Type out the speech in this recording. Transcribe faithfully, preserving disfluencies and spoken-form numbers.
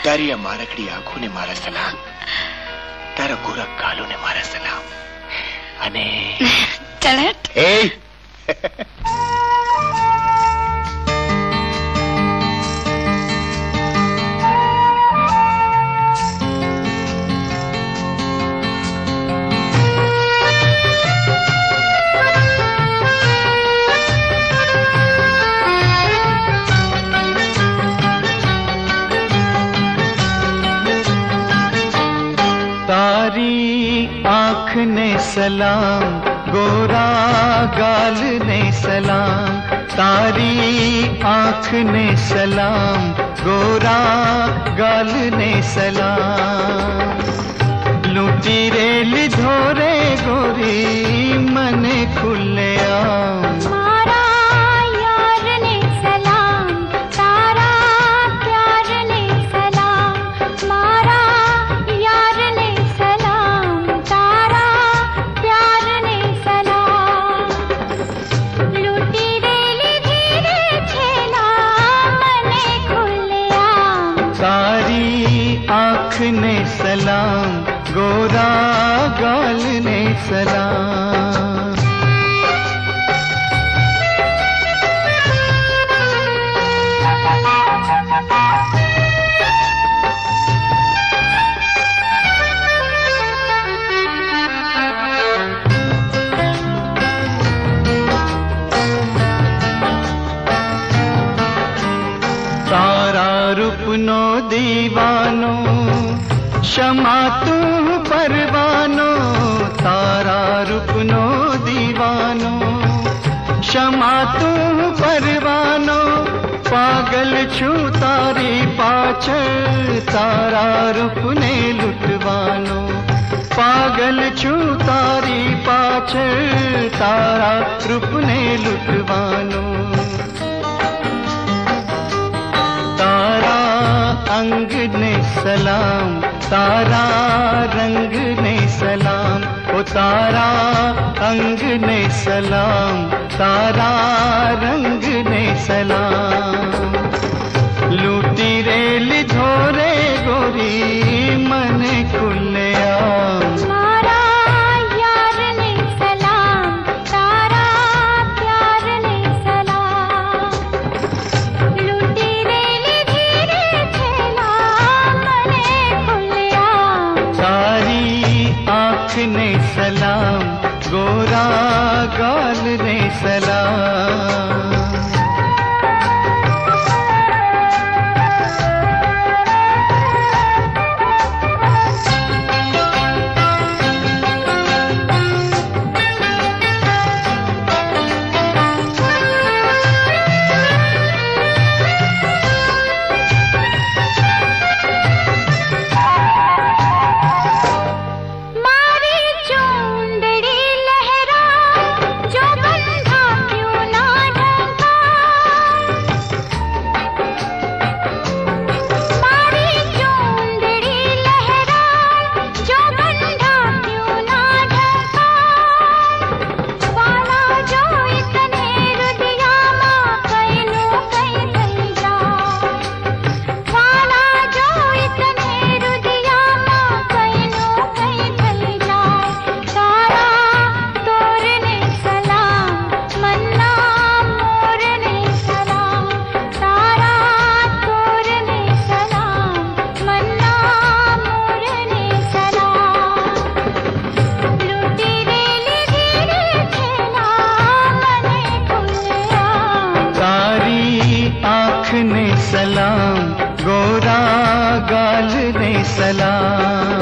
તારી આ મારકડી આંખોને મારા સલામ, તારા ગોરા ગાલોને મારા સલામ. અને ચલટ એ आँख ने सलाम, गोरा गाल ने सलाम. तारी आँख ने सलाम, गोरा गाल ने सलाम. लूटी रेल धोरे गोरी मन खुले आम. आँख ने सलाम, गोरा गाल ने सलाम. तारा रूपनो दीवानो, क्षमा तू परवानो. तारा रूपनो दीवानो, क्षमा तू परवानो. पागल छू तारी पाछळ, तारा रूपने लुटवानो. पागल छू तारी पाछळ, तारा रूपने लुटवानो. तारा अंग ने सलाम, तारा रंग ने सलाम. ओ तारा अंग ने सलाम, तारा रंग ने सलाम. लूटी रेल धोरे गोरी मन खुले आम. आँख ने सलाम, गोरा गाल ने सलाम. आँख ने सलाम, गोरा गाल ने सलाम.